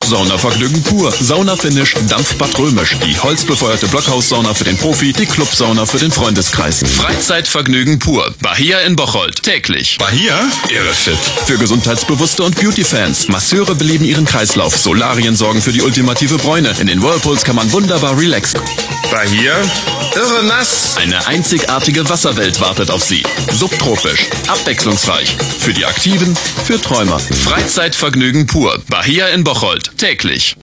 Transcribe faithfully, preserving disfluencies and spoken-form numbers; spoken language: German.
Saunavergnügen pur. Sauna-Finish, Dampfbad römisch. Die holzbefeuerte Blockhaussauna für den Profi, die Clubsauna für den Freundeskreis. Freizeitvergnügen pur. Bahia in Bocholt. Täglich. Bahia? Irrefit. Für Gesundheitsbewusste und Beauty-Fans. Masseure beleben ihren Kreislauf. Solarien sorgen für die ultimative Bräune. In den Whirlpools kann man wunderbar relaxen. Bahia? Irre nass. Eine einzigartige Wasserwelt wartet auf Sie. Subtropisch, abwechslungsreich. Für die Aktiven, für Träumer. Freizeitvergnügen pur. Bahia in Bocholt. Täglich.